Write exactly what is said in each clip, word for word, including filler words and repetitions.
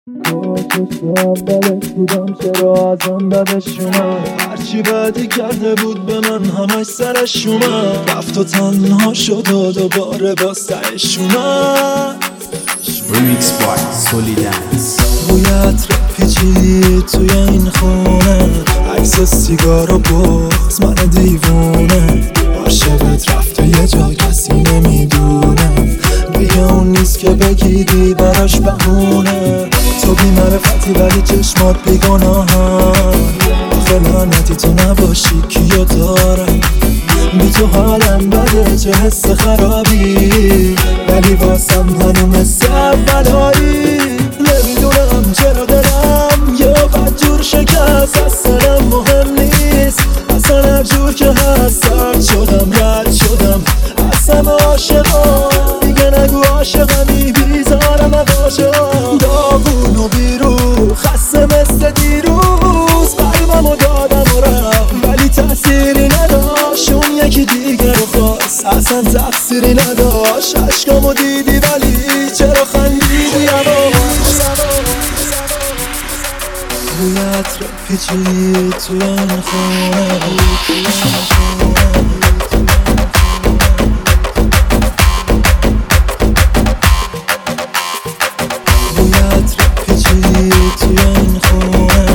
تو اولش بودم چرا ازم بدش اومد؟ هرچی بدی کرده بود به من همش سرش اومد. رفت و تنها شد و دوباره با سرش اومد. Remix by Solidance. بوی عطر پیچید توی این خونه، عکس سیگار و بغض من دیوونه. عاشقت رفته یه جا کسی نمیدونه، دیگه اون نیست که بگیری براش بهونه. تو بی معرفتی ولی چشمات بیگناهن، آخه لعنتی تو نباشی کیو دارم. بی تو حالم بده چه حس خرابی، ولی واسم هنو مثل اولایی. نمیدونم چرا دلم یه بدجور شکست، اصلا مهم نیست اصلا هر جور که هست. سرد شدم رد شدم اصلا عاشقم، دیگه نگو عاشقمی بیزارم عاشقم. داغون و بیرو خسته مثل دیروز، قلبمو دادم و رفت ولی تأثیری نداشت. اون یکی دیگر رو خواست اصلا تقصیری نداشت. عشقامو دیدی ولی چرا خندیدی یواش؟ بوی عطر پیچید توی این خونه، بوی عطر پیچید توی این خونه.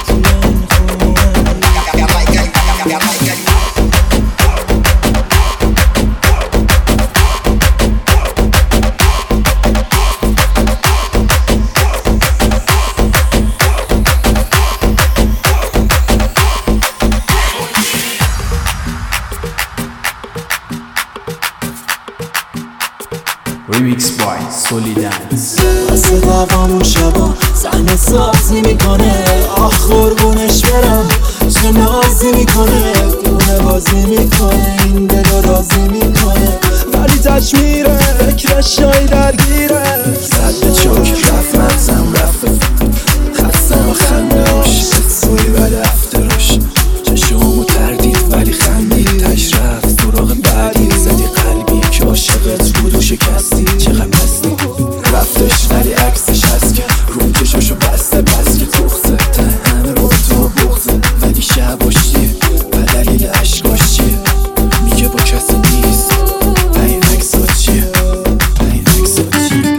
Remix by Solidance. واسه دوامون شبا صحنه سازی میکنه، آخ قربونش برم چه نازی میکنه. دونه بازی میکنه این دل راضی میکنه، ولی تش میره فکرش جای درگیره. صد چوک رفت مغزم رفت خستم و خنده هاش سوی بد افتراش. چشمو تردید ولی خندید تش رفت سراغ بعدی. زدی قلبی که عاشقت بود و شکستی، چقدر پستی رفتش ولی عکسش هست که روم چشمشو بسته. بس که تخصه ته همه با تو بغزه، ولی شباش چیه و دلیل عشقاش چیه؟ میگه با کسی نیست و این عکسا چیه؟ و این عکسا چیه؟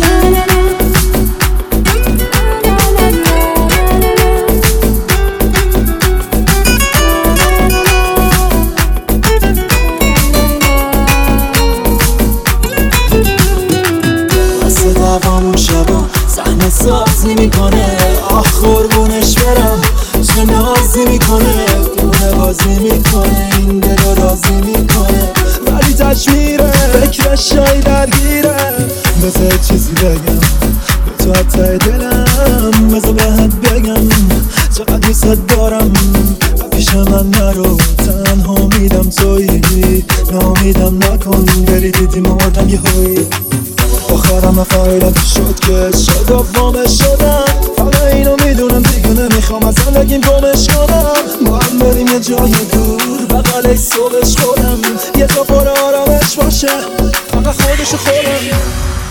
واسه دوامون شبا صحنه سازی میکنه، آخ قربونش برم چه نازی میکنه. دونه بازی میکنه این دل راضی میکنه، ولی تش میره فکرش جای درگیره. بذار چیزی بگم به تو حتی دلم، بذار بهت بگم چقدر دوست دارم. و پیش من نرو تنها میدم تویی، نامیدم نکن بری دیدی مردم یه هایی. آخرم فایلت شد که شد و وامش شدم، فقط اینو میدونم دیگه نمیخوام از زندگیم گمش کنم. ما هم بریم یه جای دور بغل صبحش خودم، یه جا پر آرامش باشه فقط خودشو خودم.